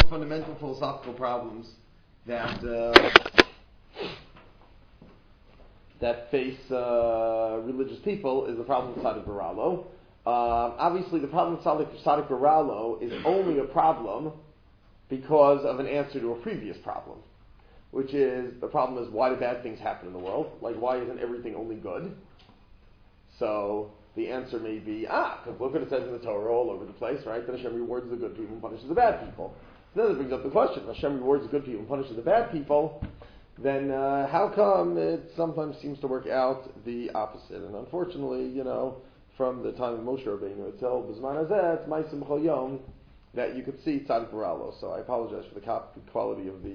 most fundamental philosophical problems that that face religious people is the problem of Tzaddik Baralo. Obviously, the problem of Tzaddik Baralo is only a problem because of an answer to a previous problem, which is the problem is why do bad things happen in the world? Like, why isn't everything only good? So the answer may be, because look what it says in the Torah all over the place, right? That Hashem rewards the good people and punishes the bad people. So then it brings up the question, if Hashem rewards the good people and punishes the bad people, then how come it sometimes seems to work out the opposite? And unfortunately, from the time of Moshe Rabbeinu until B'zman Hazeh, it's Ma'asim B'chol Yom that you could see Tzaddik Baralo. So I apologize for the quality of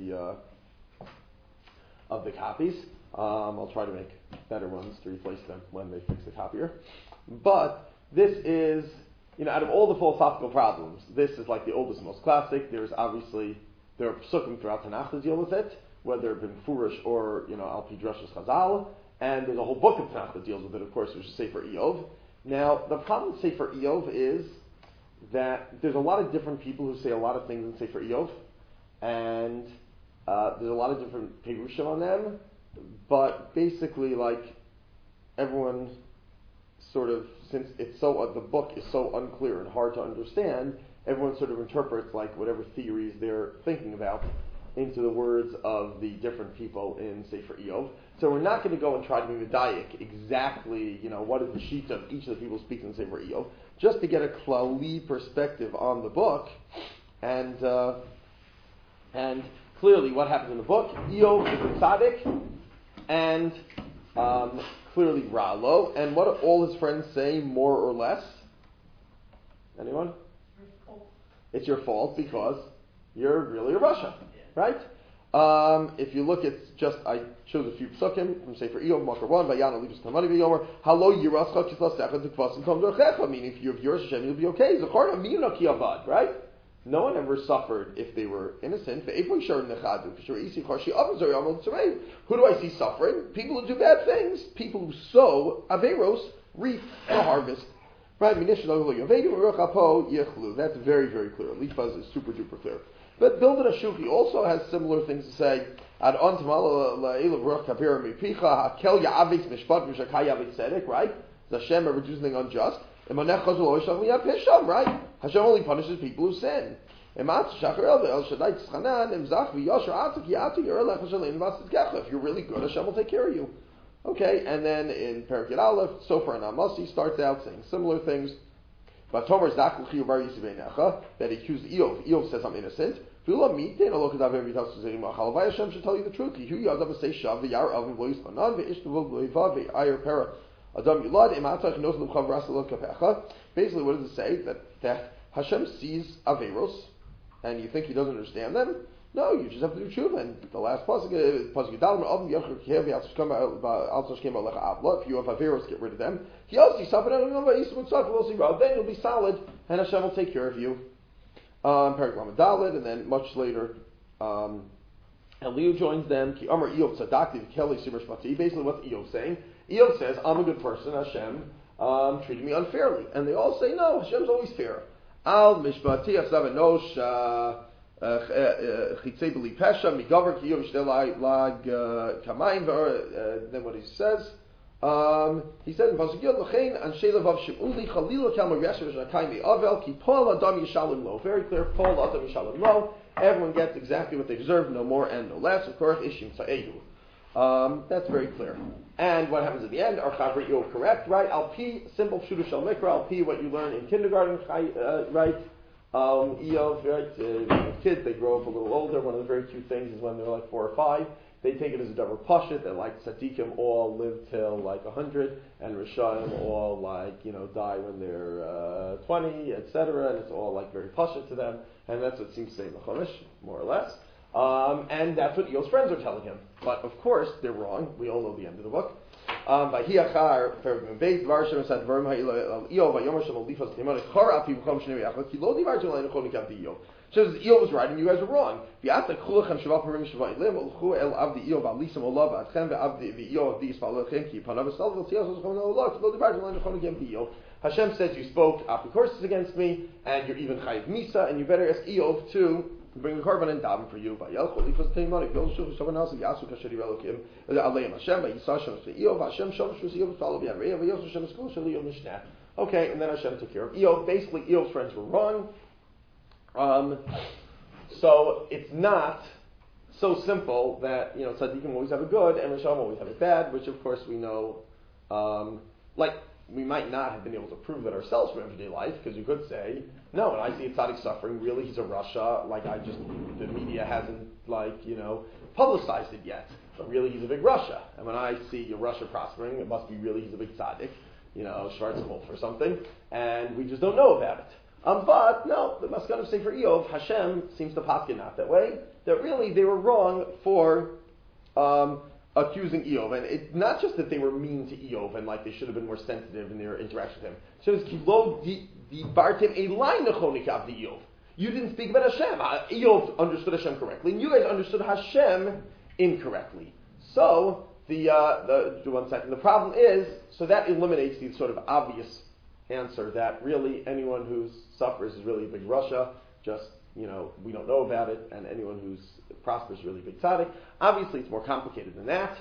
the copies. I'll try to make better ones to replace them when they fix the copier. But this is, out of all the philosophical problems, this is like the oldest and most classic. There are psukim throughout Tanakh that deal with it, whether it be Furish or, Al Pi Drashos Chazal. And there's a whole book of Tanakh that deals with it, of course, which is Sefer Iyov. Now, the problem with Sefer Iyov is that there's a lot of different people who say a lot of things in Sefer Iyov, and there's a lot of different perushim on them, but basically, everyone sort of, since it's the book is so unclear and hard to understand, everyone sort of interprets whatever theories they're thinking about into the words of the different people in Sefer Iyov. So we're not going to go and try to be medayik exactly, what is the sheet of each of the people speaking in Sefer Iyov, just to get a klali perspective on the book, and clearly what happens in the book, Iyov is a tzaddik, and clearly Ralo, and what do all his friends say, more or less? Anyone? It's your fault because you're really a Rasha, right? If you look at I chose a few psukim from Sefer Iyov, Makar 1, Vayana Libus Tamani V'yomer, Halo Yirascha Kisla Secha T'kvasim Tom Dorchecha, meaning if you have yours, Hashem, you'll be okay. Zachar Amina Ki Avad, right? No one ever suffered if they were innocent. Who do I see suffering? People who do bad things. People who sow averos reap the harvest. Right? That's very, very clear. Lichbaz is super duper clear. But Bildad HaShuki also has similar things to say. Right? Does Hashem ever do something unjust? Right? Hashem only punishes people who sin. If you're really good, Hashem will take care of you. Okay, and then in Parakid Aleph, Sofer and Amasi starts out saying similar things. But Tomer that he accused Iyov. Iyov says, I'm innocent. Hashem should tell you the truth. Basically, what does it say? That Hashem sees Averos, and you think He doesn't understand them? No, you just have to do tshuva. And the last pasuk, if you have Averos, get rid of them. Then you'll be solid, and Hashem will take care of you. Parak Lamed Daled, and then much later, Eliu joins them. Basically, what's Iyov saying? Iyov says, I'm a good person, Hashem treated me unfairly. And they all say, no, Hashem's always fair. Al mishpati asavanosh chitzei b'li pesha migaver ki Iyov shtei lag kamayim. Then what he says in pasuk Yod l'chein anshe levav shemuli chalila kalma yesher v'shnakayim me'avel ki pol adam yishalim lo. Very clear, pol adam yishalim lo. Everyone gets exactly what they deserve, no more and no less. Of course, ishim sa'edu. That's very clear. And what happens at the end? Are Chavri Iyov correct? Right? Al Pi, simple Pshuta Shel Mikra. Al Pi, what you learn in kindergarten, right? Iyov, right? Kids, they grow up a little older. One of the very cute things is when they're 4 or 5, they take it as a davar pashut that tzaddikim all live till 100, and Rishayim all die when they're 20, etc. And it's all very pashut to them. And that's what it seems to say in the Chumash, more or less. And that's what Iyov's friends are telling him. But of course, they're wrong. We all know the end of the book. Says Iyov was right and you guys were wrong. Hashem says you spoke apikourses against me, and you're even chayiv misa, and you better ask Iyov to bring the korban and daven for you. Vayelchu lifas tein money. Go shuv someone else yasu kasher Elokim aleim Hashem. Vayisah Hashem to Eov. Hashem shom shus Eov follow b'yareya. Vayosu Hashem skol shel Eov mishnah. Okay, and then Hashem took care of Eov. Basically, Eov's friends were wrong. So it's not so simple that tzaddikim always have a good and Rishon always have a bad, which of course we know. We might not have been able to prove that ourselves from everyday life, because you could say, no, when I see a tzaddik suffering, really he's a Rasha, the media hasn't, publicized it yet, but really he's a big Rasha. And when I see a Rasha prospering, it must be really he's a big tzaddik, Schwarzwolf or something, and we just don't know about it. But, no, the Maskana say for Eov, Hashem seems to paskin not that way, that really they were wrong for, accusing Eov, and it's not just that they were mean to Eov and they should have been more sensitive in their interaction with him. So it's kilo dibartim elai nechonik av the Eov. You didn't speak about Hashem. Eov understood Hashem correctly, and you guys understood Hashem incorrectly. So the problem is, so that eliminates the sort of obvious answer that really anyone who suffers is really a big Rasha. Just we don't know about it, and anyone who's prospers is really a big tzaddik. Obviously, it's more complicated than that.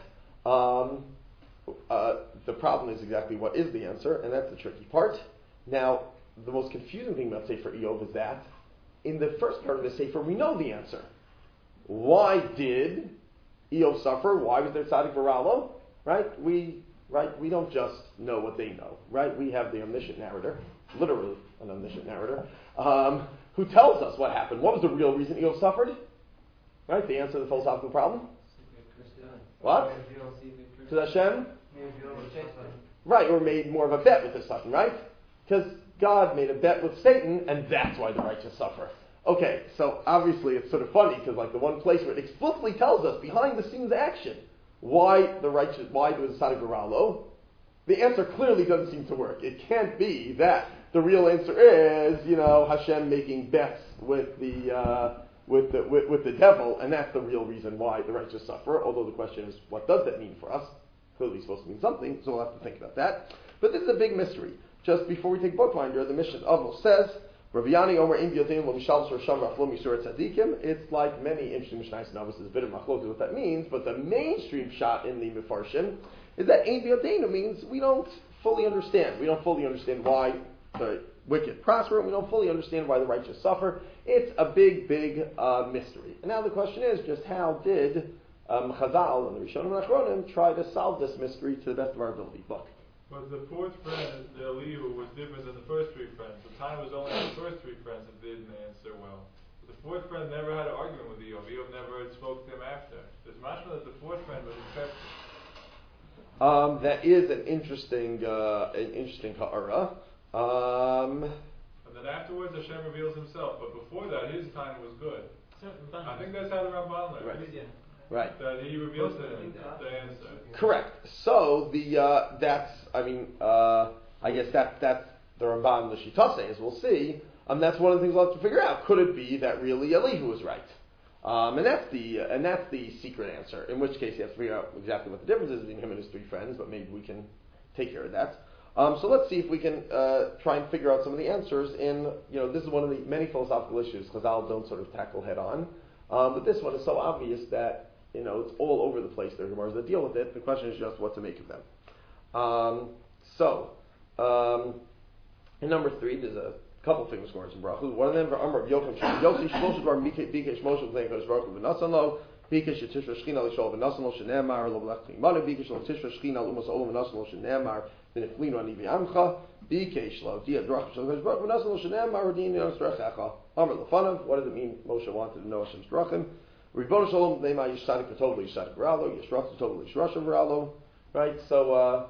The problem is exactly what is the answer, and that's the tricky part. Now, the most confusing thing about Sefer Eov is that in the first part of the Sefer, we know the answer. Why did Eov suffer? Why was there tzaddik v'ralo? Right? We don't just know what they know. Right? We have the omniscient narrator, literally an omniscient narrator, who tells us what happened. What was the real reason Eov suffered? Right? The answer to the philosophical problem? What? To Hashem? Right, or made more of a bet with the Satan, right? Because God made a bet with Satan, and that's why the righteous suffer. Okay, so obviously it's sort of funny, because the one place where it explicitly tells us, behind the scenes action, why there was a tzaddik v'ralo, the answer clearly doesn't seem to work. It can't be that the real answer is, Hashem making bets with the devil, and that's the real reason why the righteous suffer. Although the question is, what does that mean for us? Clearly, it's supposed to mean something, so we'll have to think about that. But this is a big mystery. Just before we take bookbinder, the Mishnah Avos says, Raviani Omer Im B'Yodim Lo Mishal Sur Sham Raflo Misur Tzadikim. It's like many interesting Mishnahs and Avos. There's a bit of machlokes what that means, but the mainstream shot in the Mefarshim is that Im B'Yodim means we don't fully understand. We don't fully understand why the wicked prosper, and we don't fully understand why the righteous suffer. It's a big, big mystery. And now the question is, just how did Chazal and the Rishonim and Achronim try to solve this mystery to the best of our ability? Look. But the fourth friend, the Elihu, was different than the first three friends. The time was only the first three friends that didn't answer well. But the fourth friend never had an argument with Eov. Eov never spoke to him after. There's mashma that the fourth friend was accepted. That is an interesting ha'ara. And then afterwards, Hashem reveals himself. But before that, his time was good. I think that's how the Ramban learned. Right. Right. That he reveals to him the answer. Correct. So I guess that's the Ramban L'Shita says. We'll see. That's one of the things we'll have to figure out. Could it be that really Elihu was right? And that's the secret answer. In which case, you have to figure out exactly what the difference is between him and his three friends. But maybe we can take care of that. So let's see if we can try and figure out some of the answers. This is one of the many philosophical issues Chazal don't sort of tackle head on. But this one is so obvious that it's all over the place. There are Gemaras that deal with it. The question is just what to make of them. In number 3, there's a couple famous Gemaras in Brachos. One of them, Amar Yocham Yosi Shlosh Dvar Bikesh Moshe V'Nei Kodesh Baruch Hu V'Nasan Lo Bikesh Yetishra Shechina L'Shol V'Nasan Lo Shene'emar Lo B'Lech Tzimanu Bikesh Lo Yetishra Shechina L'Umas Olam V'Nasan Lo Shene'emar V'Neflinu Ani V'Yamcha Bikesh Lo Dia Drach Shel Kodesh Baruch Hu V'Nasan Lo Shene'emar V'Din Yos Drachecha Amar Lefanav. What does it mean? Moshe wanted to know Hashem's drachim. Ribono Shalom Ne'ma Yishtadik V'Tov L'Yishtadik V'Ralo Yishrach V'Tov L'Yishrach V'Ralo. Right. So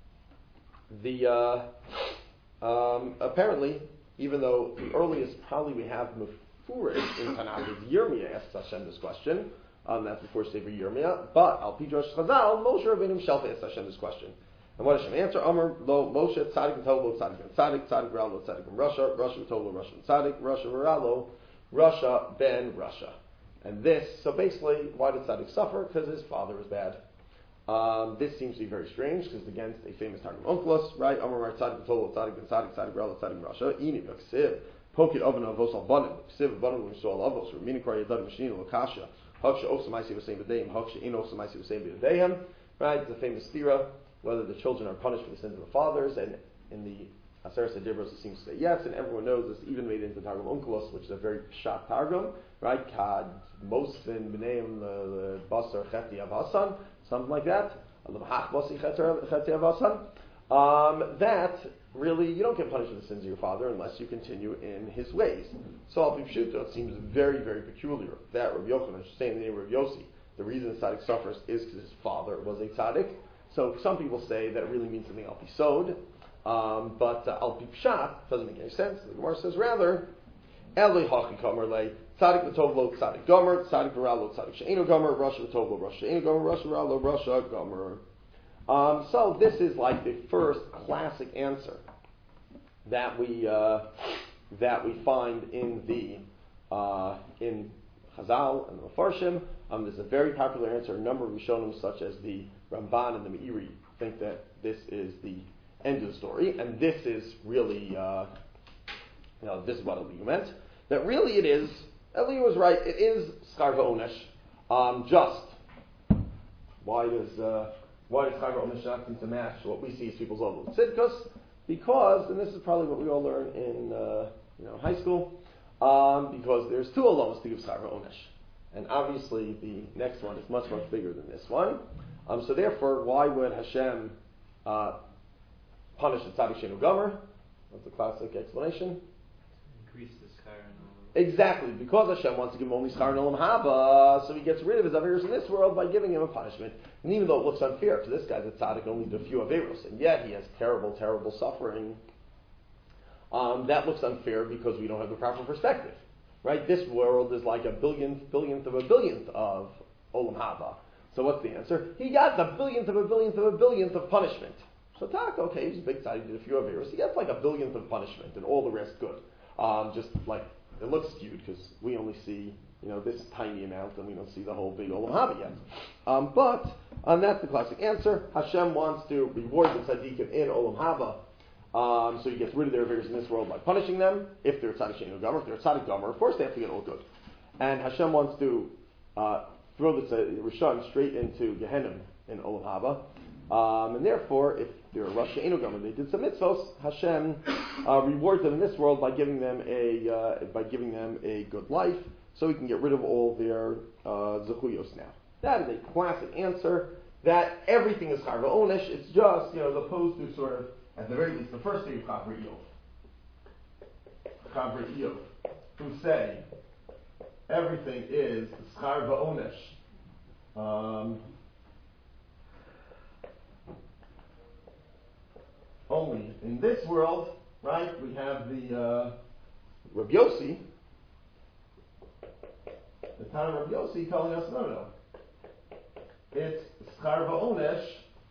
apparently, even though the earliest probably we have Mefurish in Tanakh is Yirmiyah asks Hashem this question. That's before Sefer Yirmiyah. But Al Pi Drush Chazal, Moshe Rabbeinu himself asked Hashem this question. And what does Hashem answer? Amar Lo Moshe Tzadik and Tov Lo Tzadik and Tzadik Tzadik V'Ralo Tzadik and Rasha Rasha Tov Lo Rasha and Tzadik Rasha V'Ralo Rasha Ben Rasha. And this, so basically, why did Tzadik suffer? Because his father was bad. This seems to be very strange because it's against a famous Targum Onkelos, right? Amar Tzadik Tov Lo Tzadik and Tzadik Tzadik V'Ralo Tzadik and Rasha Ini V'Ksiv Pokit oven avos al banim, siv banim l'mishol avos, remini kar yadad machine l'kasha, haksha ofsa maisi v'seim b'deim, haksha in ofsa maisi v'seim b'deim. Right, it's a famous stira whether the children are punished for the sins of the fathers, and in the Aseret Dibros it seems to say yes, and everyone knows this, even made into Targum Onkelos, which is a very pshat Targum, right? Kad Mosvin B'neim Basar Cheti Avasan, something like that. That really, you don't get punished for the sins of your father unless you continue in his ways. So Al Pi Pshuto, it seems very, very peculiar that Rabbi Yochanan should say in the name of Rabbi Yossi, the reason the tzaddik suffers is because his father was a tzaddik. So some people say that it really means something Al Pi Sod, but Al Pi Pshat doesn't make any sense. The Gemara says rather, Eloi Hachi Kamer Le, tzaddik v'tov lo tzaddik gomer, tzaddik v'ra lo tzaddik she'enu gomer, rasha v'tov lo rasha she'enu gomer, rasha v'ra lo rasha gomer. So this is like the first classic answer that we find in the in Chazal and the Mefarshim. There's a very popular answer. A number of Rishonim, such as the Ramban and the Meiri, think that this is the end of the story, and this is really, this is what Eliyahu meant. That really it is. Eliyahu was right. It is schar v'onesh. Just why does schar v'onesh not seem to match what we see as people's level of tzidkus? Because, and this is probably what we all learn in high school, because there's two olamas to give schar v'onesh. And obviously, the next one is much, much bigger than this one. So therefore, why would Hashem punish the tzaddik she'enu gomer? That's the classic explanation. Increase the schar in olam. Exactly, because Hashem wants to give him only schar in olam haba, so he gets rid of his averos in this world by giving him a punishment. And even though it looks unfair, because this guy's a tzaddik only did a few averos, and yet he has terrible, terrible suffering, that looks unfair because we don't have the proper perspective. Right? This world is like a billionth of a billionth of Olam Haba. So what's the answer? He got the billionth of a billionth of a billionth of punishment. So okay, he's a big tzaddik, did a few averos. He gets like a billionth of punishment, and all the rest good. Just like, it looks skewed because we only see, this tiny amount, and we don't see the whole big Olam Haba yet. But that's the classic answer. Hashem wants to reward the tzaddikim in Olam Haba. So he gets rid of their averos in this world by punishing them. If they're tzaddik she'enu gomer, if they're tzaddik gomer, of course they have to get all good. And Hashem wants to throw the Rishon straight into Gehenna in Olam Haba. And therefore, if they're a rasha she'enu gomer, they did some mitzvos, Hashem rewards them in this world by giving them a good life, so he can get rid of all their zechuyos now. That is a classic answer. That everything is schar v'onesh. It's just as opposed to sort of, at the very least, the first thing of Chavri Iyov, who say everything is schar v'onesh. Only in this world, right? We have the Rabbi Yossi, the Tana Rabbi Yossi, telling us no. It's schar v'onesh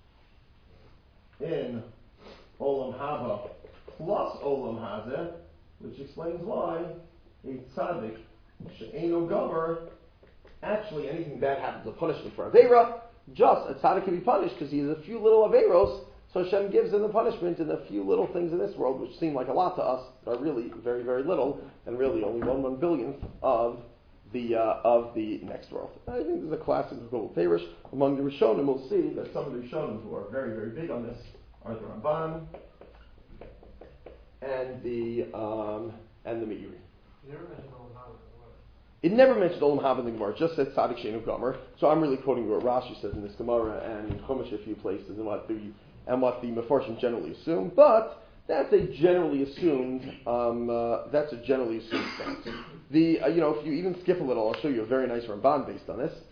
in Olam Haba plus Olam Hazeh, which explains why a tzaddik she'enu gomer, actually anything bad happens, a punishment for Aveira, just a tzaddik can be punished because he has a few little Aveiros, so Hashem gives him the punishment in a few little things in this world, which seem like a lot to us, but are really very, very little, and really only 1 billionth of the next world. I think there's a classic Gogol Perish. Among the Rishonim, we'll see that some of the Rishonim who are very, very big on this are the Ramban and the Meiri. It never mentioned Olam Haba in the Gemara. It just said tzaddik she'enu gomer. So I'm really quoting what Rashi says in this Gemara and in Chumash a few places, and what the Mefarshim generally assume. But that's a generally assumed stance. If you even skip a little, I'll show you a very nice Ramban based on this.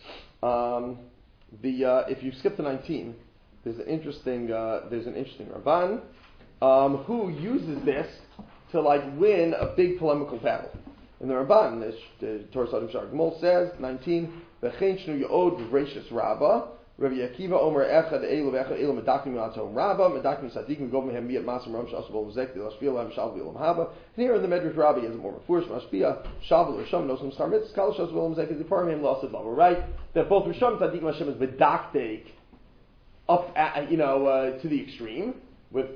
If you skip to 19, there's an interesting Ramban who uses this to win a big polemical battle. In the Ramban, the Torah Sadim Shar Gmol says 19, V'chein shnu yod v'reishis Rabba. Rabbi Akiva Omer Echad Eilu Echad Eilu Medakim Yatom Rabba Medakim Sadikim Gov Mehem Miyat Masam Ram Shasabol Zek Di Lashpil Lam Shalv Ilam Haba. And here in the Medrash Rabbi is more Mefurish Mashpia Shalv Risham Nosum Schar Mitzvah Kal Shasabol Zek Di Parim Mehem Lasid Lava. Right? That both Risham Sadikim Hashem is bedaktek up to the extreme with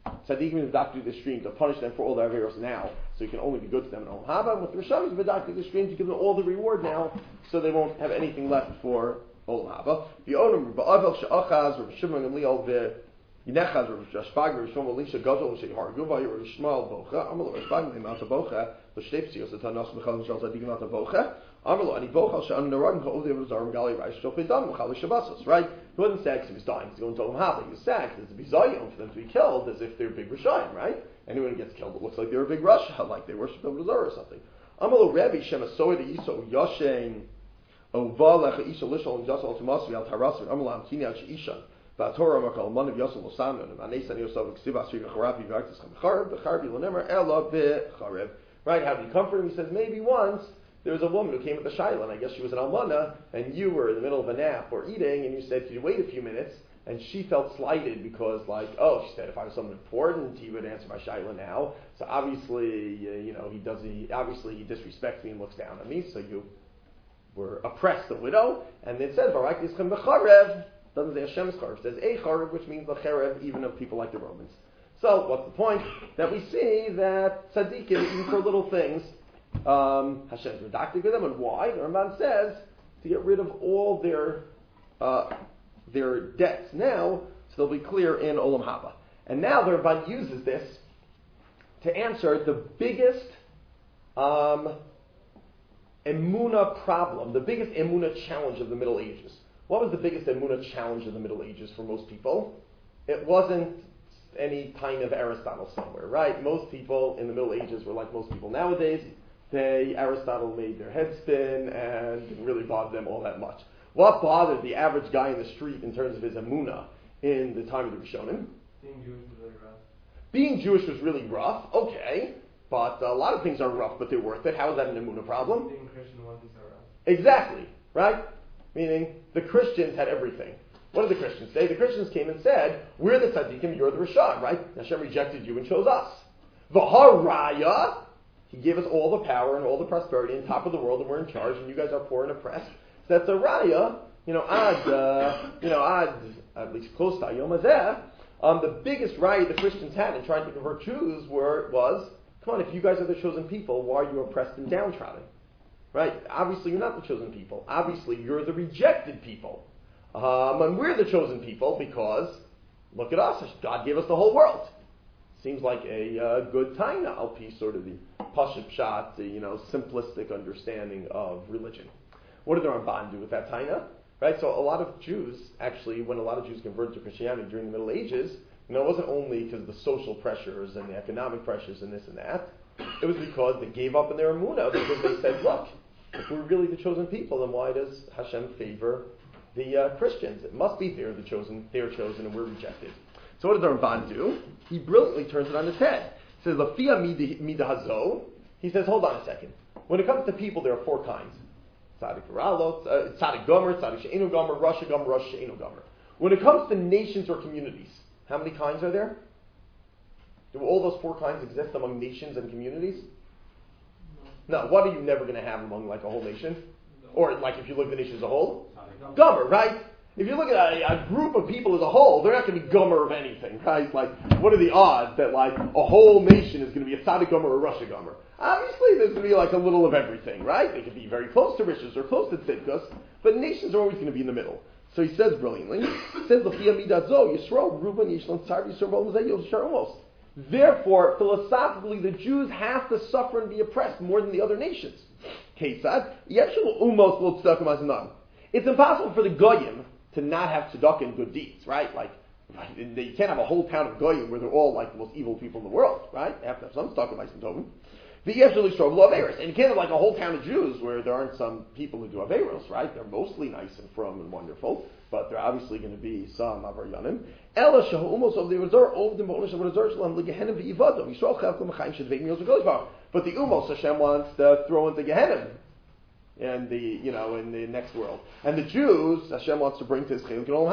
tzaddikim v'dakti the stream to punish them for all their averos now, so you can only be good to them in Olam Haba. And with the Rishonim v'dakti the stream to give them all the reward now, so they won't have anything left for Olam Haba. The Olam ba'avel she'achaz Rav Shimon Gamliel v'yinechaz Rav Shpag Rav Shmuel Elisha Gadol she'hargu v'ayir Rav Shmuel bocha Amal Rav Shpag ne'mat bocha l'shtepsios etanos mechal shal tzaddikim mat bocha Amal ani bocha she'an neran ha'ovdei v'zarim gali reish shal pedam mechal shabasos. Right? He wasn't sad because he was dying. He's going to Olam Haba. He was sad because it's a bizayim for them to be killed as if they're big Rishayim, right? Anyone who gets killed, it looks like they're a big Rasha, like they worship Avodah Zarah or something. Amalo Rebbe Shemasoy de Yiso Yoshein Ova Lecha Isha Lishol and Yosel Tumasvi Al Tarasir Amalam Kini Al Ishan Vatorah Makal Man of Yosel Losanon and Anesan Yosef Ksiva Sri Charabi Vaktis Chamcharb Becharabi Lonemer Ela Becharev. Right? How do you comfort him? He says maybe once there was a woman who came with the Shaila, and I guess she was an almana, and you were in the middle of a nap or eating, and you said, "Could you wait a few minutes?" And she felt slighted because, like, oh, she said, if I was someone important, he would answer my Shaila now. So obviously, he disrespects me and looks down on me. So you were oppressed the widow, and it says, "Barak Yischem b'charev." Doesn't say Hashem's charev. It says a charev, which means the charev, even of people like the Romans. So what's the point? That we see that tzaddikim, even for little things, Hashem's redacted with them, and why? The Ramban says to get rid of all their debts now, so they'll be clear in Olam Haba. And now the Ramban uses this to answer the biggest emuna problem, the biggest emuna challenge of the Middle Ages. What was the biggest emuna challenge of the Middle Ages for most people? It wasn't any kind of Aristotle somewhere, right? Most people in the Middle Ages were like most people nowadays. Aristotle made their head spin and didn't really bother them all that much. What bothered the average guy in the street in terms of his emunah in the time of the Rishonim? Being Jewish was really rough. Being Jewish was really rough, okay, but a lot of things are rough, but they're worth it. How is that an emunah problem? Being Christian wasn't so rough. Exactly, right? Meaning the Christians had everything. What did the Christians say? The Christians came and said, we're the tzaddikim, you're the Rishon, right? Hashem rejected you and chose us. V'haraya, He gave us all the power and all the prosperity and top of the world, and we're in charge, and you guys are poor and oppressed. So that's a raya, at least close to Yom Hazeh. The biggest raya the Christians had in trying to convert Jews was, come on, if you guys are the chosen people, why are you oppressed and downtrodden? Right? Obviously you're not the chosen people. Obviously you're the rejected people. And we're the chosen people because, look at us, God gave us the whole world. Seems like a good taina, al-pi sort of the pashut pshat, simplistic understanding of religion. What did the Ramban do with that taina? Right, so a lot of Jews, actually, when a lot of Jews converted to Christianity during the Middle Ages, it wasn't only because of the social pressures and the economic pressures and this and that. It was because they gave up in their emunah, because they said, look, if we're really the chosen people, then why does Hashem favor the Christians? It must be they're chosen, and we're rejected. So what does the Ramban do? He brilliantly turns it on his head. He says, Lafia mida hazo. He says, hold on a second. When it comes to people, there are four kinds. Tzadik Ralot, Tzadik Gomer, Tzadik She'enu Gomer, Rasha Gomer, Rasha She'enu Gomer. When it comes to nations or communities, how many kinds are there? Do all those four kinds exist among nations and communities? No. What are you never going to have among like a whole nation? Or like if you look at the nation as a whole? Gomer, right? If you look at a group of people as a whole, they're not going to be Gomer of anything, right? Like, what are the odds that like a whole nation is going to be a Tzadik Gomer or a Rasha Gomer? Obviously, there's going to be like a little of everything, right? They could be very close to Rishas or close to Tzidkus, but nations are always going to be in the middle. So he says brilliantly, he says, Yisrael, Reuben, Yishlan, Tzar, Yisrael, almost. Therefore, philosophically, the Jews have to suffer and be oppressed more than the other nations. It's impossible for the Goyim to not have tzedakah and good deeds, right? Like, you can't have a whole town of Goyim where they're all like the most evil people in the world, right? You have to have some tzedakah by some token. And you can't have like a whole town of Jews where there aren't some people who do averos, right? They're mostly nice and from and wonderful, but there are obviously going to be some avaryanim. But the umos Hashem wants to throw into Gehenna. And in the next world. And the Jews, Hashem wants to bring to his Chelik and Olam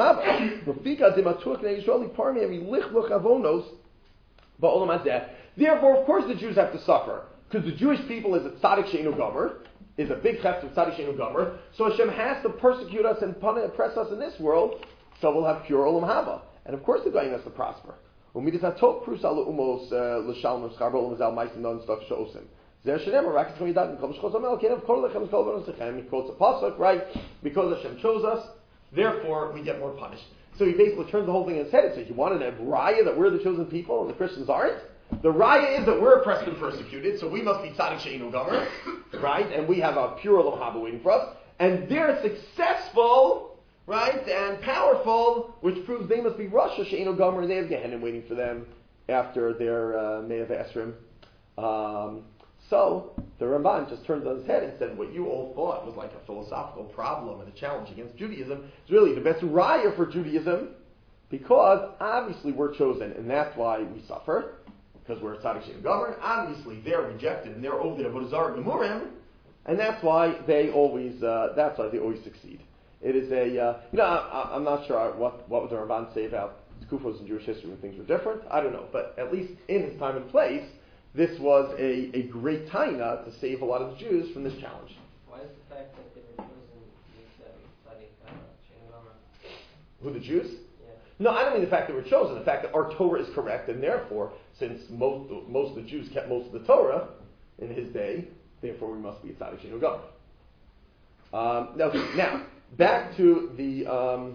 Haba. Therefore, of course, the Jews have to suffer. Because the Jewish people is a Tzadik She'enu Gomer, is a big chesed of Tzadik She'enu Gomer. So Hashem has to persecute us and oppress us in this world, so we'll have pure Olam Haba. And of course the Goyim has to prosper. Umidas hatot prus ala umos l'shalom scharbol umazal meisim non stuff sheosim. Zer shenem rakas from yidat mikol shchos amel kenav kol lechem kol v'nosechem. He quotes a pasuk, right? Because Hashem chose us, therefore we get more punished. So he basically turns the whole thing on its head and says, you wanted a raya that we're the chosen people and the Christians aren't? The raya is that we're oppressed and persecuted, so we must be tzaddik she'enu gomer, right? And we have a pure olam haba waiting for us. And they're successful, right, and powerful, which proves they must be Rasha she'enu gomer, and they have Gehenna waiting for them after their Me'av Esrim. So the Ramban just turned on his head and said, what you all thought was like a philosophical problem and a challenge against Judaism is really the best raya for Judaism, because obviously we're chosen, and that's why we suffer, because we're tzaddik she'enu gomer. Obviously they're rejected and they're over there avodah zarah gemurim, and that's why they always succeed. It is a I'm not sure what would the Ramban say about Kufos in Jewish history when things were different. I don't know, but at least in his time and place, this was a great taina to save a lot of the Jews from this challenge. Why is the fact that they were chosen tzaddik she'enu gomer? Who, the Jews? Yeah. No, I don't mean the fact that we're chosen. The fact that our Torah is correct, and therefore, since most of the Jews kept most of the Torah in his day, therefore we must be a tzaddik she'enu gomer. Now back to the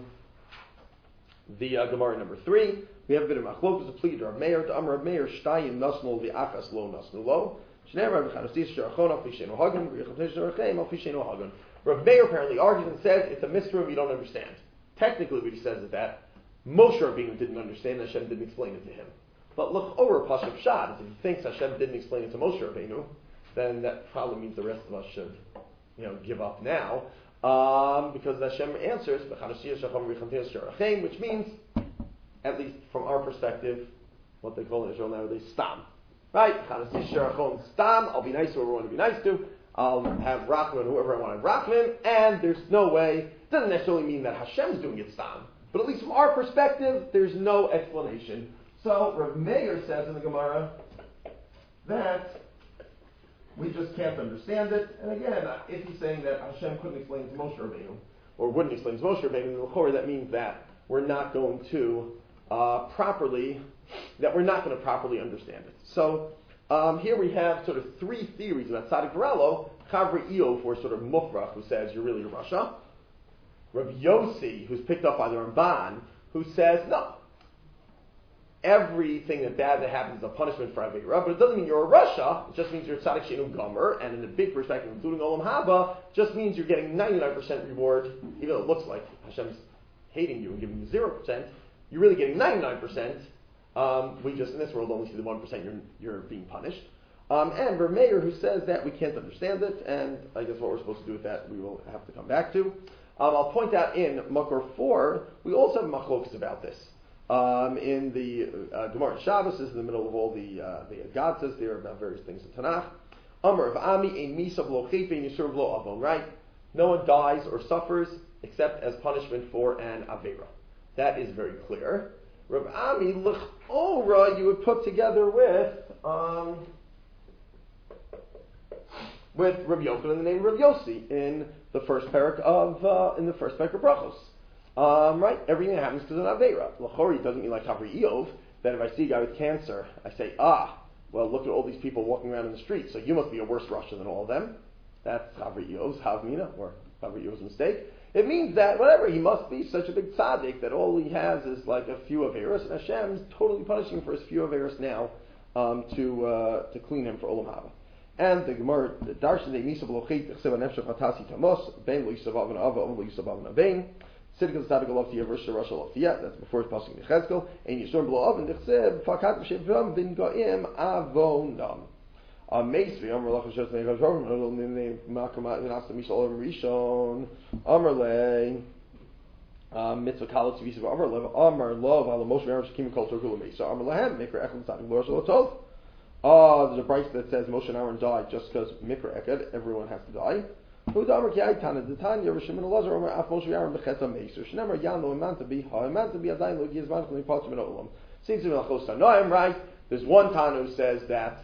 Gemara number 3. We have a bit of machlokas, a plea to Rav Meir, to Amar Rav Meir, shtayim nasnu v'achas lo nasnu lo. Shnei Rav Chanastis sherachon al fisheinu hagen, v'yichatei sherachem al fisheinu hagen. Rav Meir apparently argues and says it's a mystery we don't understand. Technically, what he says is that Moshe Rabbeinu didn't understand, Hashem didn't explain it to him. But look over Pashup Shad, if he thinks Hashem didn't explain it to Moshe Rabbeinu, then that probably means the rest of us should, give up now. Because Hashem answers, which means, at least from our perspective, what they call in Israel nowadays, stam. Right? Stam, I'll be nice to whoever I want to be nice to, I'll have rachman whoever I want to have rachman, and there's no way, it doesn't necessarily mean that Hashem's doing it stam, but at least from our perspective, there's no explanation. So Rav Meir says in the Gemara that we just can't understand it. And again, if he's saying that Hashem couldn't explain it to Moshe Rabbeinu, or wouldn't explain it to Moshe Rabbeinu, then l'chorah, that means that we're not going to properly understand it. So here we have sort of 3 theories about Tzaddik Varelo. Chavri Eov, or sort of Mufrach, who says you're really a Rasha. Rav Yossi, who's picked up by the Ramban, who says no. Everything bad that happens is a punishment for Aveira, but it doesn't mean you're a Rasha, it just means you're tzaddik she'enu gomer, and in a big perspective, including Olam Haba, just means you're getting 99% reward, even though it looks like Hashem's hating you and giving you 0%, you're really getting 99%. We just, in this world, only see the 1% you're being punished. And Rav Meir, who says that we can't understand it, and I guess what we're supposed to do with that, we will have to come back to. I'll point out in Makor 4, we also have machlokas about this. In the Gemara Shabbos, this is in the middle of all the Agatzas there about various things in Tanakh. Amar of Ami ein misa v'lo chet ve'ein yisur v'lo avon. Right? No one dies or suffers except as punishment for an avera. That is very clear. Rav Ami l'chora you would put together with Rav Yochanan and the name Rav Yossi in the first parak of Brachos. Right? Everything that happens because of an Aveira. L'chori doesn't mean like Chavri Eov, that if I see a guy with cancer, I say, well, look at all these people walking around in the street, so you must be a worse Rasha than all of them. That's Chavri Eov's Havmina, or Chavri Eov's mistake. It means that, whatever, he must be such a big tzaddik that all he has is like a few Aveiros, and Hashem's totally punishing him for his few Aveiros now to clean him for Olam Haba. And the Gemara, the Darshan, they Misa V'lochit, Chsev HaNefesh Fatasi Tamos, Ben Lo Yisav Avon Ava, Lo Yisav Avon Avein, that's before it's passing the Cheskel. And Yisur B'lo Avon Dechsev Fakat B'Shevam Bin Goim Avonam. Meis V'Amar Lach Hashem Meich Hashem Name Makamat V'Nasta Mishal Olam Rishon Amar Le Mitzvah Kalat Tzivisa Amar Le Amar Lov Ala Moshe Aaron Shekim Kol Torkul Meisa Amar Lahem Mikra Echad Tzadik Lo Rashal Tov. There's a brayso that says Moshe and Aaron died just because Mikra Echad, everyone has to die. Who the Amar Kiai Tana the Tanya Rishon Elazar Amar Af Moshe Aaron Becheta Meisa Shneimar Yan Lo Iman to be Ha Iman to be Adayin Lo Gizman From Yipatzim in Olam. Seems to be Lachos Tanoim, right? There's one Tana who says that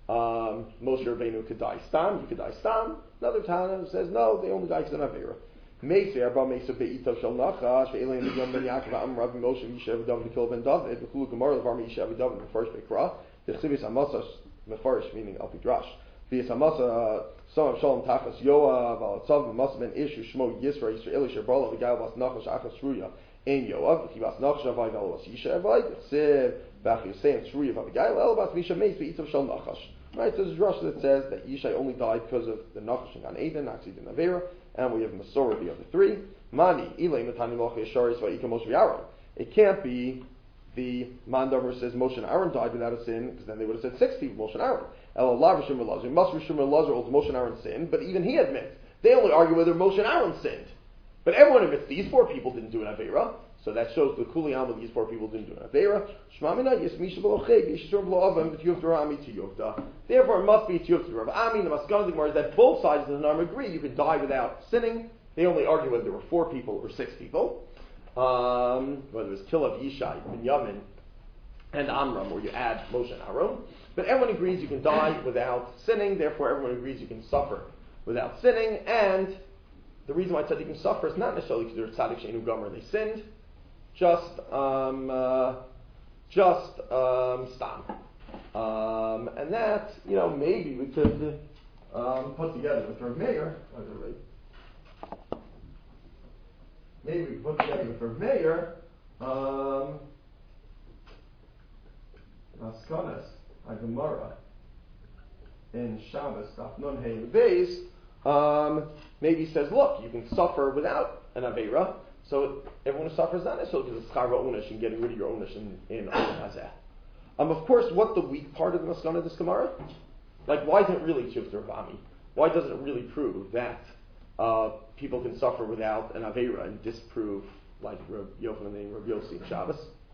Moshe Rabbeinu could die stam, he could die stam. Another Tana who says no, they only die because of Avera. Meser Abba Meser Be'ito Shel Nachash Ve'Elain Yom Ben Yaakov Am Rav Moshe Yishav David Mikol Ben David V'Chulu Gemara Levar Yishav David Mefarish Be'Kra V'Chsivis Amasas Mefarish meaning Al Pidrash V'Yis Amasa Son of Shalom Tachas Yoav Al Tzav Masa Ben Ishu Shmo Yisra Yisrael Sherbala V'Gav Vas Nachash Achas Shruya Ein Yoav V'Chivas Nachash Avai Vel Vas Yishav Avai V'Chsiv Bach Yisayim Shruya V'Gav El Vas Misha Meis Ve'Ito Shel Nachash. Right, so there's a Rush that says that Yishai only died because of the Nachash and Gan Eden, Naxid and Avera, and we have Masorah, the other three. Mani, Ilay, Matani, Malchi, Yesharis, Va'ika, Moshe, Aaron. It can't be the Mandavar says Moshe and Aaron died without a sin, because then they would have said 60 Moshe and Aaron. El Allah, Rishim, Elazar. Must Rishim, Elazar, holds Moshe and Aaron sinned, but even he admits. They only argue whether Moshe and Aaron sinned. But everyone admits these four people didn't do an Avera. So that shows the Kuli Amal, these four people didn't do an Avera. Shmamina, Yismisha Belocheg, Yishur Beloavim, Tiyufta Ami Tiyufta. Therefore, it must be Tiyufta Rav Ami. The Maskana Gemara is that both sides of the Narm agree you could die without sinning. They only argue whether there were 4 people or 6 people. Whether it was Kilav, Yishai, Binyamin, and Amram, or you add Moshe and Aaron. But everyone agrees you can die without sinning. Therefore, everyone agrees you can suffer without sinning. And the reason why tzaddikim suffer is not necessarily because they're tzaddik she'enu gomer, they sinned. Just stam. And that, maybe we could put together with Rav Meir. Maybe we could put together with Rav Meir Maskanas HaGemara in Shabbos Daf Nun Hey Beis. Maybe he says, look, you can suffer without an Aveira. So everyone who suffers not necessarily because it's Chara Onish and getting rid of your Onish in Olam Hazeh. Of course, what's the weak part of the Maskana of this Gemara? Like, why isn't it really Tiyufta Rav Ami? Why doesn't it really prove that people can suffer without an Aveira and disprove, like Reb Yochanan and Reb Yossi in Shabbos?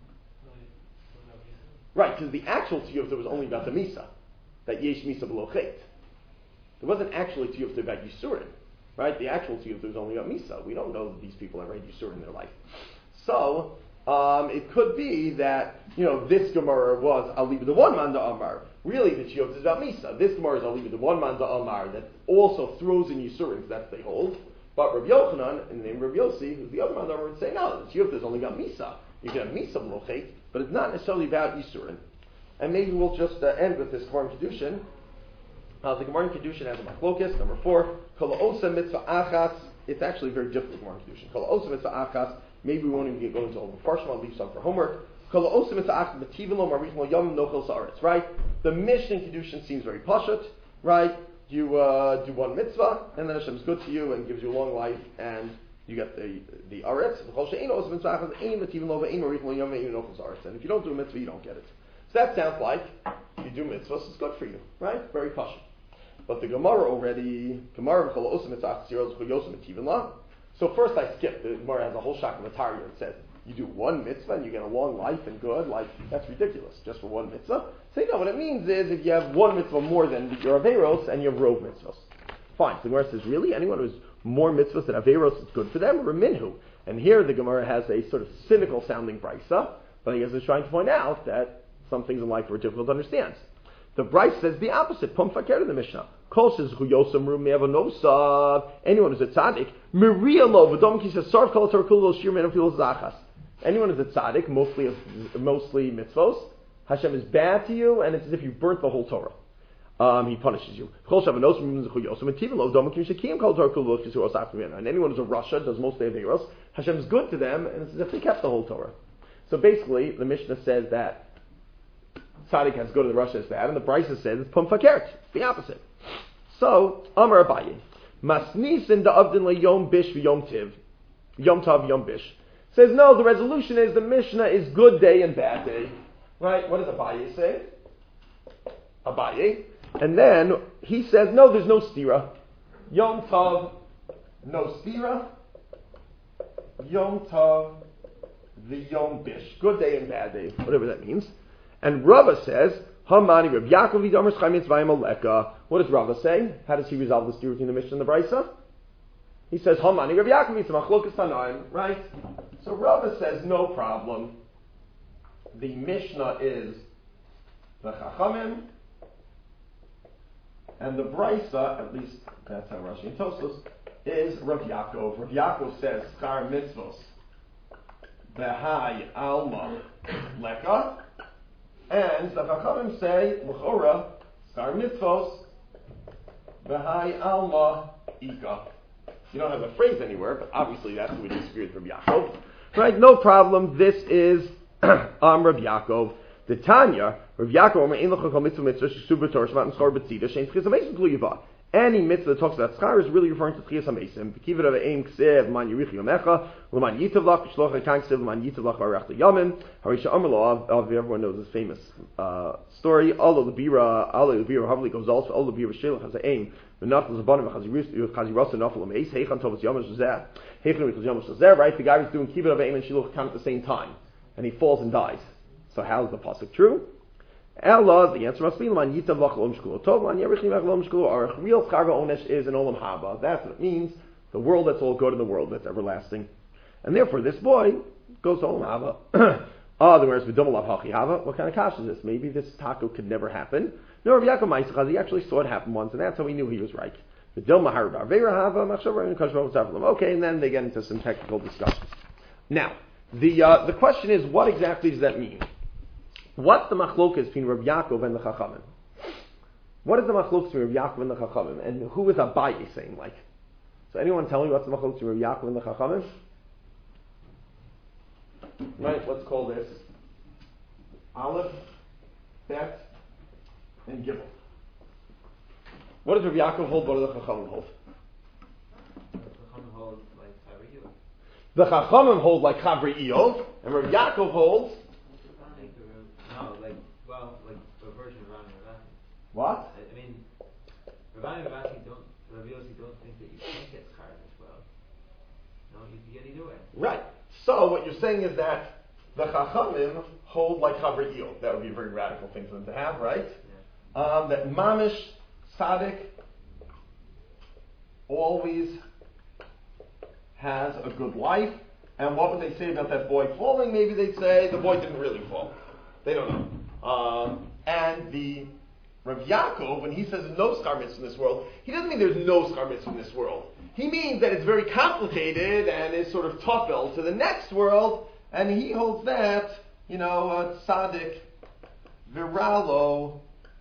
Right, because the actual Tiyufta was only about the Misa, that Yesh Misa Below Chet. There wasn't actually Tiyufta about Yisurin. Right? The actual Tiyufta was only about Misa. We don't know that these people ever had Yisur in their life. So, it could be that, this Gemara was Aliba the one Manda Amar. Really, the Tiyufta is about Misa. This Gemara is Aliba the one Manda Amar that also throws in Yisurin, because that's they hold. But Rabbi Yochanan, in the name of Rabbi Yossi, who's the other Manda Amar, would say, no, the Tiyufta is only about Misa. You can have Misa B'lochet, but it's not necessarily about Yisurin. And maybe we'll just end with this Gemara in Kedushin. The Gemara in Kedushin has a machlokas. Number 4, Kol Osa Mitzvah Achas. It's actually very difficult Gemara in Kedushin. Kol Osa Mitzvah Achas. Maybe we won't even go into all the Farshim. I'll leave some for homework. Kol Osa Mitzvah Achas. B'tivin lo marich lo yom nochel sa'aretz. Right? The Mishnah in Kedushin seems very pashut. Right? You do one mitzvah, and then Hashem is good to you and gives you a long life, and you get the aretz. And if you don't do a mitzvah, you don't get it. So that sounds like you do mitzvahs, it's good for you, right? Very pashut. But the Gemara already, so first I skipped. The Gemara has a whole shak of Ataria that says you do one mitzvah and you get a long life and good. Like, that's ridiculous, just for one mitzvah. So you know what it means is if you have one mitzvah more than your Averos and you have rov mitzvahs. Fine. So the Gemara says, really? Anyone who has more mitzvahs than Averos is good for them? Reminhu. And here the Gemara has a sort of cynical sounding brisa, but I guess it's trying to point out that some things in life are difficult to understand. The Bryce says the opposite. Pum fakir in the Mishnah. Kol says huyosam ru me'avanosav. Anyone who's a tzaddik, Maria lo v'dom ki says sarv kol torah kul shir me'am filos zachas. Anyone who's a tzaddik, mostly mitzvos, Hashem is bad to you, and it's as if you burnt the whole Torah. He punishes you. And anyone who's a Rasha does mostly Averos. Hashem is good to them, and it's as if they kept the whole Torah. So basically, the Mishnah says that tzaddik has to go to the Rasha is bad, and the Brisa says it's pum fakert. It's the opposite. So, Amar Abaye, Masnisin da'avdin le'yom bish v'yom tiv, yom tav yom bish. Says no, the resolution is the Mishnah is good day and bad day. Right? What does Abaye say? Abaye. And then he says, no, there's no stira. Yom tav, no stira. Yom tav, the yom bish. Good day and bad day. Whatever that means. And Rava says, Hamani Reb Yaakov Yidamar Shchayim Tzvayim Aleka. What does Rava say? How does he resolve the stira between the Mishnah and the Brisa? He says, Hamani Reb Yaakov Yidamar Machlokas Tanaim. Right? So Rava says, no problem. The Mishnah is the Chachamim, and the Brisa, at least that's how Rashi and Tosfos, is Rav Yaakov. Rav Yaakov says, Schar mitzvos, Behai alma leka, and the Chachamim say, L'chora, Schar mitzvos, Behai alma ika. You don't have the phrase anywhere, but obviously that's what we disagree with Rav Yaakov. Right, no problem. This is Rav Yaakov. The Tanya, Rav Yaakov, any mitzvah that talks about schar is really referring to Tchias HaMesim. Kiva Rav Eim Ksev Man Yirich Yomecha L'man Yitavlach Shloch HaKan Ksev L'man Yitavlach V'Arech Yamim Harisha Amar Lo. Everyone knows this famous story. Allah L'Bira Havli goes also Allah L'Bira Shelach has an aim. V'Nachal Zabanim V'Chazi Rasa Nafal L'Meis Heichan Tovas Yamash Zeh Heichan Tovas Yamash Zeh. Right, the guy was doing Kiva Rav Eim and Shiluch HaKan at the same time, and he falls and dies. So how is the pasuk true? Ella, the answer must be L'man Yitav Lach L'om Shkulo Tov L'man Yerich L'mech L'om Shkulo Arach. Real Schar Onesh is an Olam Haba. That's what it means. The world that's all good in the world that's everlasting. And therefore this boy goes to Olam Haba. The whereas V'dom Alav Hachi Hava. What kind of kash is this? Maybe this taco could never happen. No, Rav Yaakov Ma'asechaz, he actually saw it happen once, and that's how he knew he was right. V'dom Mahar Ba'Veira Hava Machshav Ra'in Kash Ra'u Tzav L'om. Okay, and then they get into some technical discussions. Now, the question is, what exactly does that mean? What's the machlokas between Rav Yaakov and the Chachamim? What is the machlokas between Rav Yaakov and the Chachamim? And who is Abaye saying like? So anyone tell me what's the machlokas between Rav Yaakov and the Chachamim? Right, let's call this Aleph, Bet, and Gimel. What does Rav Yaakov hold? What do the Chachamim hold? The Chachamim hold like Chavri Iyov. The Chachamim hold like Chavri Iyov, and Rav Yaakov holds like a version of Ravani Ravani. what? I mean, Ravani Ravani Rav Yossi don't think that you can't get schar as well. No, you can get either way. Right. So what you're saying is that the Chachamim hold like Chavri Iyov. That would be a very radical thing for them to have, right? Yeah. That Mamish Tzaddik always has a good life. And what would they say about that boy falling? Maybe they'd say the boy didn't really fall. They don't know. And the Rav Yaakov, when he says no schar mitzvah in this world, he doesn't mean there's no schar mitzvah in this world. He means that it's very complicated and is sort of topel to the next world, and he holds that, tzaddik viralo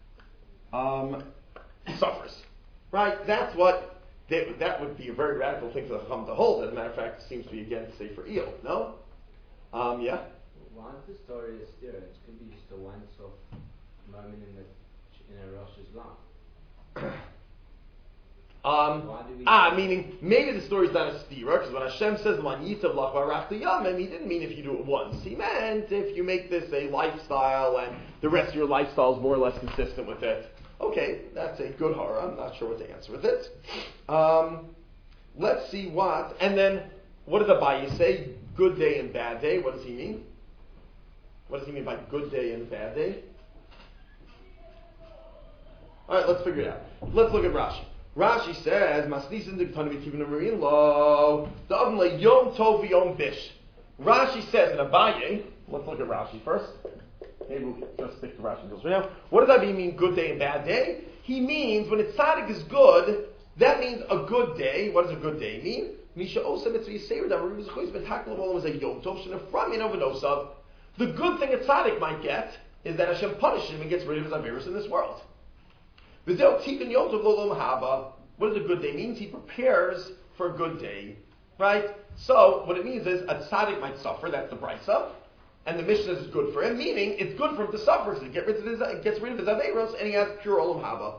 suffers. Right? That's what, that would be a very radical thing for the Chacham to hold. As a matter of fact, it seems to be against Sefer Iyov. No? Yeah? Once the story is there, it could be just a once-off moment in a Rosh's life. Meaning maybe the story's not a stira, because when Hashem says "Man yitav lach v'arachta yamim," he didn't mean if you do it once. He meant if you make this a lifestyle and the rest of your lifestyle is more or less consistent with it. Okay, that's a good horror. I'm not sure what to answer with it. Let's see what. And then, what does Abaye say? Good day and bad day. What does he mean? What does he mean by good day and bad day? Alright, let's figure it out. Let's look at Rashi. Rashi says, Masnisin diktanu v'tivnu marin lo, da'avn le yom tov v'yom bish. Rashi says in Abaye, let's look at Rashi first. Maybe we'll just stick to Rashi until right now. What does that mean good day and bad day? He means when it's tzaddik is good, that means a good day. What does a good day mean? Misha osa mitzvah yiseir dam is betakal olam is a yom tov shenafram in ovanosav. The good thing a tzaddik might get is that Hashem punishes him and gets rid of his avirus in this world. What does a good day mean? He prepares for a good day, right? So what it means is a tzaddik might suffer. That's the brisa, and the Mishnah is good for him. Meaning it's good for him to suffer because he gets rid of his avirus and he has pure olam haba.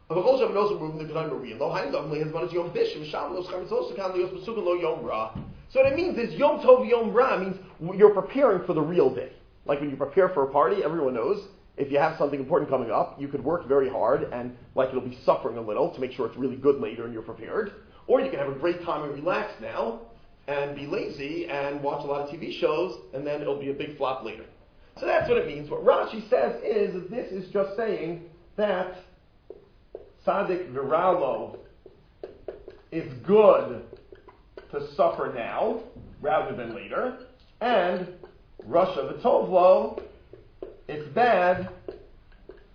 So what it means is Yom Tov Yom Ra means you're preparing for the real day. Like when you prepare for a party, everyone knows if you have something important coming up, you could work very hard and like you'll be suffering a little to make sure it's really good later and you're prepared. Or you can have a great time and relax now and be lazy and watch a lot of TV shows and then it'll be a big flop later. So that's what it means. What Rashi says is that this is just saying that Tzaddik Viralo is good to suffer now rather than later, and Rasha V'Tovlo, it's bad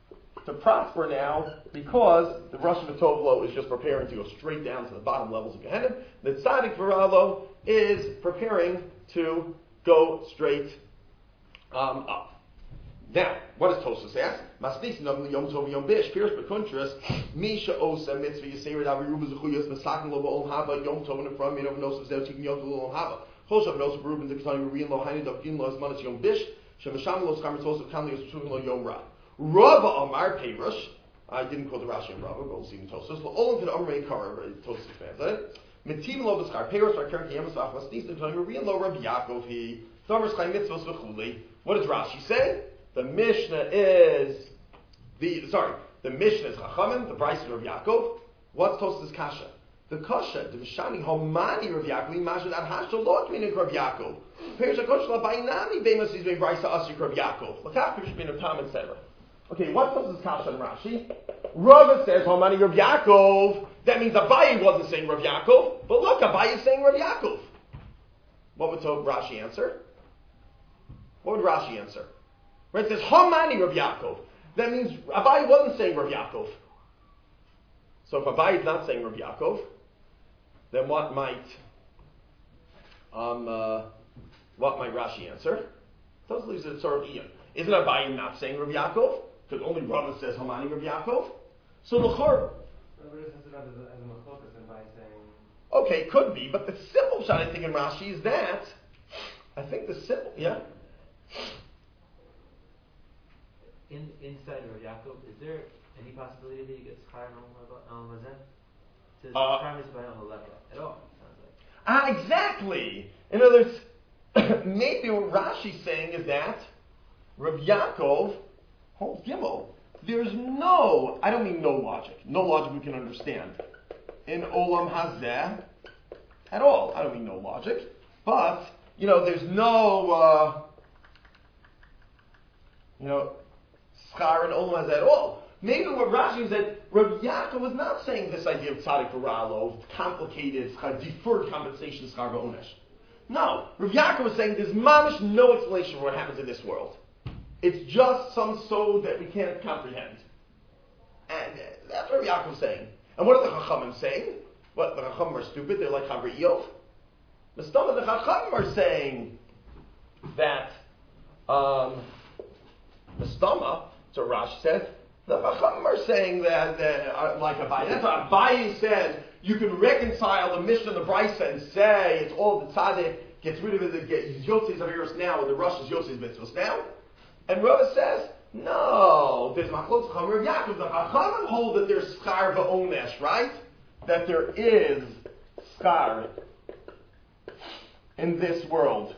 to prosper now because the Rosh Hashanah is just preparing to go straight down to the bottom levels of Gehenna. The Tzaddik Varalo is preparing to go straight up. Now, what does Tosfos ask? Masnis nam yom tov yom bish. Pierce b'kuntras misha osa mitzvah yiseir davi ruba zechuyas masakin lo ba'ol haba yom tov in the front min of nosov zeu tikin yom tov lo haba. Choshav nosov ruben zekatani marian lo hainu dav gin lo esmanis yom bish. Shemasham lo skar mitzvos kamli yosuvin lo yom ra. Rava Amar Perush. I didn't quote the Rashi and Rava, but we'll see in Tosfos. Lo olam kid Amrei Kar. Tosfos expands on it. Mitim lo b'skar Perush arkern kiyemas v'ach masnis zekatani marian lo Rabbi Yaakov he. Thamar schai mitzvos v'chuli. What does Rashi say? The Mishnah is the Mishnah is Chachamim, the Brisa of Yaakov. What's Tosfos Kasha? The Kasha, the Mishani Homani Rav Yaakov, Imagine that Hashtal Lot meaning Rav Yaakov. Perish HaKosh La Bainami Bemas is being Brisa Asik Rav Yaakov. Lakach Perish being a Tam etc. Okay, what's Tosfos Kasha and Rashi? Rava says Homani Rav Yaakov. That means Abaye wasn't saying Rav Yaakov, but look, Abaye is saying Rav Yaakov. What would Rashi answer? What would Rashi answer? Right, it says Hamani Rav Yaakov. That means Abaye wasn't saying Rav Yaakov. So if Abaye is not saying Rav Yaakov, then what might Rashi answer? Those leaves it sort of Ian. Isn't Abaye not saying Rav Yaakov? Because only Rava says Hamani Rav Yaakov. So L'chor. Okay, could be, but the simple shot I think in Rashi is that I think the simple Inside of Yaakov, is there any possibility that he gets Schar on Mazeh? Says Schar is by at all, sounds like. Exactly. In other words, maybe what Rashi's saying is that Rav Yaakov holds Gimel. There's I don't mean no logic we can understand in Olam Hazeh at all. I don't mean no logic, but there's no Schar and Olam Hazeh at all. Maybe what Rashi is that Rav Yaakov was not saying this idea of tzaddik v'ra'alo, complicated, deferred compensation, schar v'onesh. No, Rav Yaakov was saying there's mamish no explanation for what happens in this world. It's just some soul that we can't comprehend. And that's what Rav Yaakov is saying. And what are the Chachamim saying? What, the Chachamim are stupid, they're like Chavri Iyov? The Chachamim are saying that, the so Rashi says, the Chachamim are saying that, like Abaye. That's what Abaye says. You can reconcile the Mishnah and the Brisa and say it's all the tzaddik gets rid of it, gets Yotze's Aviros now, and the Rosh is Yotze's Mitzvos now. And Rava says, no, there's Machlokes Chachamim Rav Yaakov. The Chachamim hold that there's Schar v'onesh, right? That there is Schar in this world.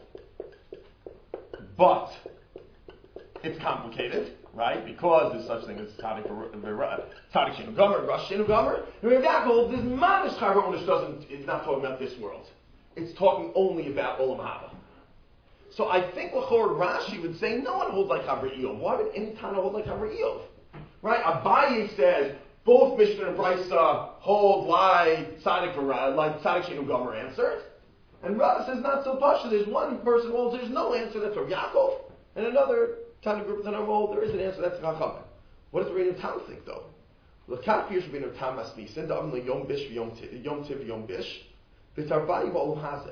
But it's complicated, right? Because there's such thing as Tzaddik Shenu Gomer, Rosh Shenu Gomer. And Rav Yaakov, this Manish Schar v'onesh is not talking about this world. It's talking only about Olam Haba. So I think L'chor Rashi would say no one holds like Chavri Iyov. Why would any Tana hold like Chavri Iyov? Right? Abaye says both Mishnah and Brisa hold like Tzaddik Shenu Gomer answers. And Rava says not so pasha. There's one person who holds there's no answer, that's Rav Yaakov. And another Tana group of Tana hold there is an answer, that's Chachamim. What does the Reino Tam think though? L'kaf Yesh Reino Tam Masnisin Da'am Yom Bish Yom Tiv Yom Bish V'Tarbayi Ba'ol Hazeh.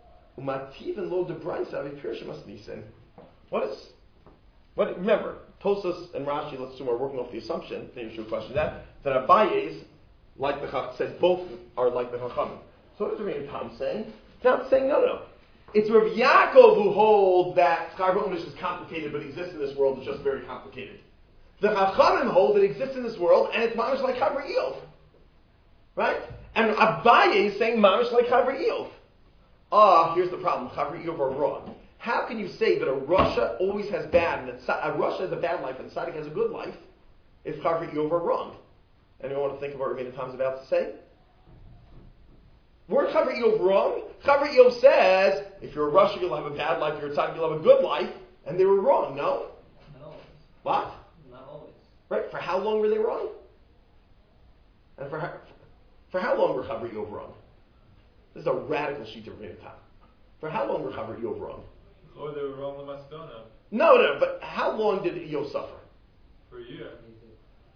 Remember, Tosfos and Rashi, let's assume, are working off the assumption, maybe should question that Abaye's, like the Chacham, says both are like the Chachamim. So what is Rabbi Tam saying? Tam saying, no. It's Rav Yaakov who holds that Schar v'onesh is complicated, but exists in this world is just very complicated. The Chachamim hold that it exists in this world, and it's mamish like Chavri Iyov. Right? And Abaye is saying mamish like Chavri Iyov. Here's the problem. Chavri Iyov are wrong. How can you say that a Russia always has bad, and that a Russia has a bad life, and Tzaddik has a good life, if Chavri Iyov are wrong? Anyone want to think of what Rabbeinu Tam's about to say? Weren't Chavri Iyov wrong? Chavri Iyov says, if you're a Russia, you'll have a bad life, if you're a Tzaddik, you'll have a good life, and they were wrong, no? Not always. What? Not always. Right, for how long were they wrong? And for how long were Chavri Iyov wrong? This is a radical sheet of Rabbeinu Tam. For how long were Chavri Iyov wrong? Or they were wrong with Macedonia. No, but how long did Iyov suffer? For a year.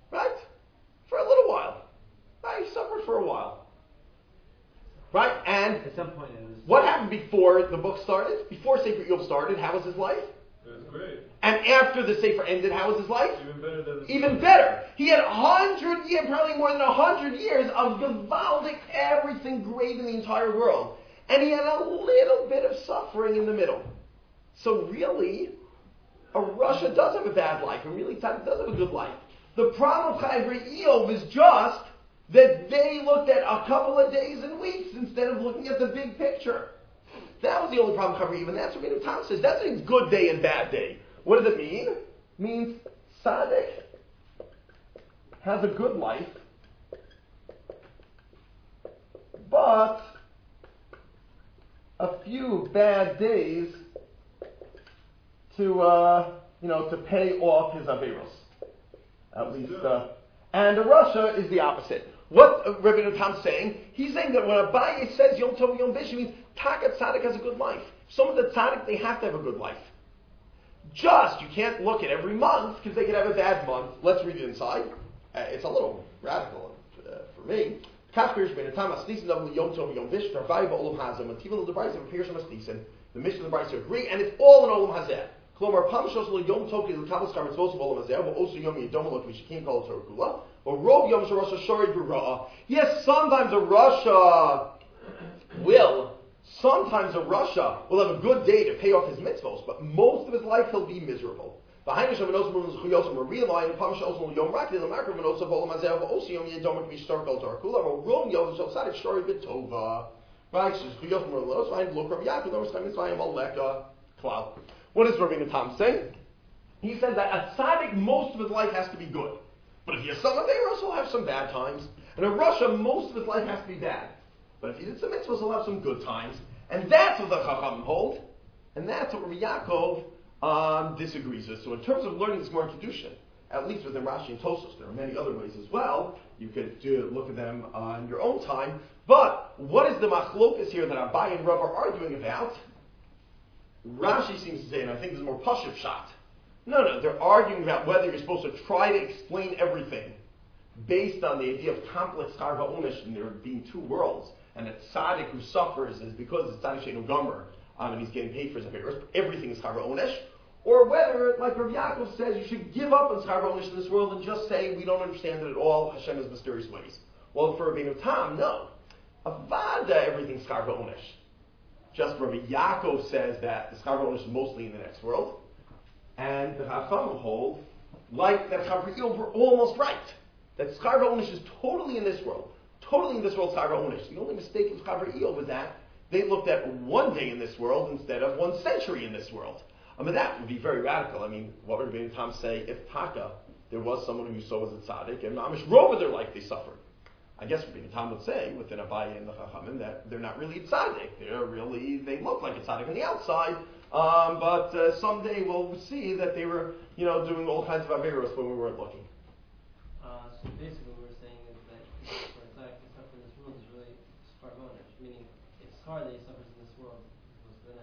And At some point it was. what happened before the book started? Before Sefer Eov started, how was his life? It was great. And after the Sefer ended, how was his life? Even better than the Even better. He had 100 years, probably more than 100 years of gewaldic, everything great in the entire world. And he had a little bit of suffering in the middle. So really, Russia does have a bad life, and really Tzaddik does have a good life. The problem with Chayvri Eov is just that they looked at a couple of days and weeks instead of looking at the big picture. That was the only problem with Chayvri Eov, and that's what Rabbeinu Tam says. That means good day and bad day. What does it mean? It means Tzaddik has a good life, but a few bad days to pay off his averos. At least, and Russia is the opposite. What Rabbeinu Tam is saying? He's saying that when Abaye says Yom Tov Yom Bish, it means Taka Tzaddik has a good life. Some of the Tzaddik, they have to have a good life. You can't look at every month because they could have a bad month. Let's read it inside. It's a little radical for me. The mission of the Brisa agree, and it's all in Olam Hazeh. Yes, sometimes a Russia will have a good day to pay off his mitzvos, but most of his life he'll be miserable. What does Rabbeinu Tam say? He says that a tzaddik, most of his life has to be good. But if he has some averos, he'll have some bad times. And in Russia, most of his life has to be bad. But if he did some mitzvahs, he'll have some good times. And that's what the Chachamim hold. And that's what Rabbi Yaakov disagrees with. So in terms of learning this more Kedushin, at least within Rashi and Tosfos, there are many other ways as well. You could look at them on your own time. But what is the machlokas here that Abaye and Rav are arguing about? Rashi seems to say, and I think this is more Pashup shot. No, they're arguing about whether you're supposed to try to explain everything based on the idea of complex Karva Onish and there being two worlds, and that tzaddik who suffers is because it's tzaddik sheinu gomer, and he's getting paid for his affairs. Everything is Karva Onish, or whether, like Rav Yaakov says, you should give up on Karva Onish in this world and just say we don't understand it at all. Hashem has mysterious ways. Well, for Rabbeinu Tam, no. Avada, everything's Karva Onish. Just Rabbi Yaakov says that the Schar Onish is mostly in the next world, and the Chachamim hold, like that Chayvri Eov were almost right. That Schar Onish is totally in this world. Totally in this world, Schar Onish. The only mistake with Chayvri Eov was that they looked at one day in this world instead of 1 century in this world. That would be very radical. What would Rabbeinu Tam say if Taka, there was someone who you saw was a tzaddik, and Amish Rov of their life they suffered? I guess Rabbeinu Tam would say, within Abaye and the Chachamim, that they're not really tzaddik. They look like a tzaddik on the outside, but someday we'll see that they were, doing all kinds of averos when we weren't looking. So basically what we're saying is that for a tzaddik to suffer in this world is really schar bonish, meaning it's hard that he suffers in this world as opposed to the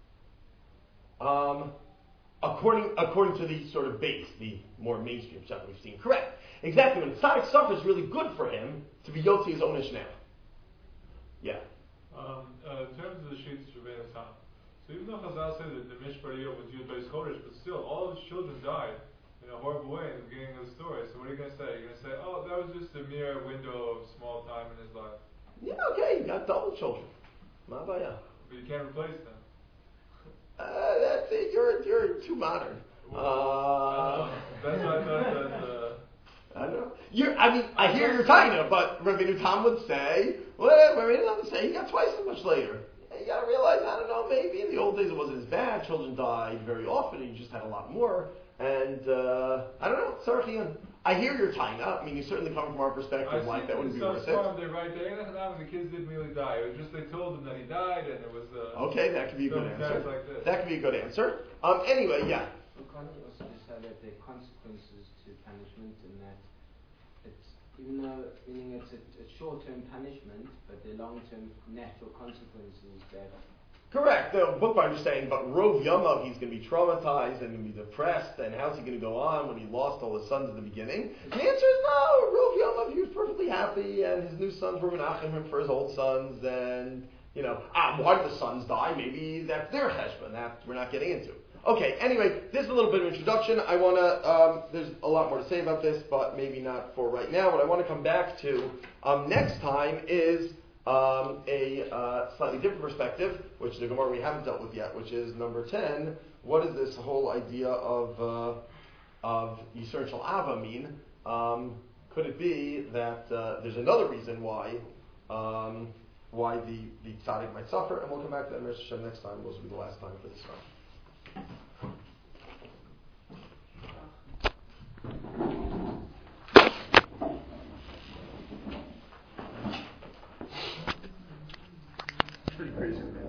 next. According to the sort of base, the more mainstream stuff we've seen. Correct. Exactly. When tzaddik suffers, really good for him to be yotzi his onish now. Yeah. In terms of the sheets of Rabbeinu Tam, so even though Chazal said that the Mishpar Eov was used by his Chodesh, but still, all of his children died in a horrible way in the beginning of the story. So what are you going to say? You're going to say, oh, that was just a mere window of small time in his life. Yeah, okay, you got double children. Ma baya. But you can't replace them. That's it. You're too modern. That's why I thought that... I don't know. I hear your taina, but Rabbeinu Tam would say, Rabbeinu Tam would say he got twice as much later. You got to realize, I don't know, maybe in the old days it wasn't as bad. Children died very often, and you just had a lot more. And I don't know, Sarchian. I hear your taina. You certainly come from our perspective, like that wouldn't be worth it. They write there, the kids didn't really die. It was just they told them that he died, and it was. Okay, that could be a good answer. Like that could be a good answer. Anyway, yeah. So can't you also just say that there are consequences to punishment, and that it's even though meaning it's a short-term punishment, but there are long-term natural consequences that. Correct. The bookbinder is saying, but Rov Yamav, he's going to be traumatized and going to be depressed, and how's he going to go on when he lost all his sons at the beginning? The answer is no. Rov Yamav, he was perfectly happy, and his new sons were menachim him for his old sons, and why did the sons die? Maybe that's their cheshbon. That we're not getting into. Okay, anyway, this is a little bit of introduction. I want to, there's a lot more to say about this, but maybe not for right now. What I want to come back to next time is a slightly different perspective, which the Gemara we haven't dealt with yet, which is number 10. What does this whole idea of Yisur Shel Ava mean? Could it be that there's another reason why the tzaddik might suffer? And we'll come back to that next time. This will be the last time for this one.